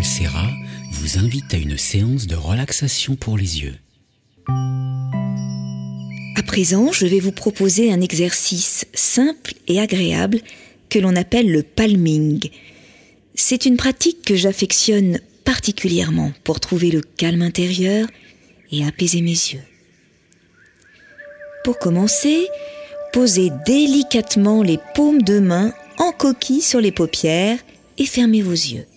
Serra vous invite à une séance de relaxation pour les yeux. À présent, je vais vous proposer un exercice simple et agréable que l'on appelle le palming. C'est une pratique que j'affectionne particulièrement pour trouver le calme intérieur et apaiser mes yeux. Pour commencer, posez délicatement les paumes de main en coquille sur les paupières et fermez vos yeux.